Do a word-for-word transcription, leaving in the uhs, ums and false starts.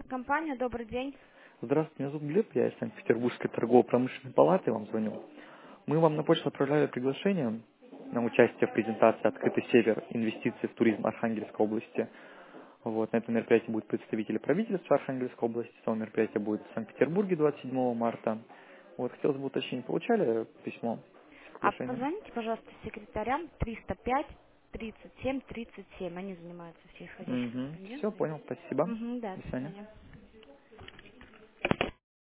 Компания, добрый день. Здравствуйте, меня зовут Глеб, я из Санкт-Петербургской торгово-промышленной палаты, вам звоню. Мы вам на почту отправляли приглашение на участие в презентации «Открытый север. Инвестиции в туризм Архангельской области». Вот, на этом мероприятии будут представители правительства Архангельской области, само мероприятие будет в Санкт-Петербурге двадцать седьмого марта. Вот, хотелось бы уточнить, получали письмо с А приглашением? позвоните, пожалуйста, секретарям триста пять тридцать семь тридцать семь. Они занимаются всей входящих Угу, все, корреспонденцией. понял, спасибо. Угу, да, До до свидания. свидания.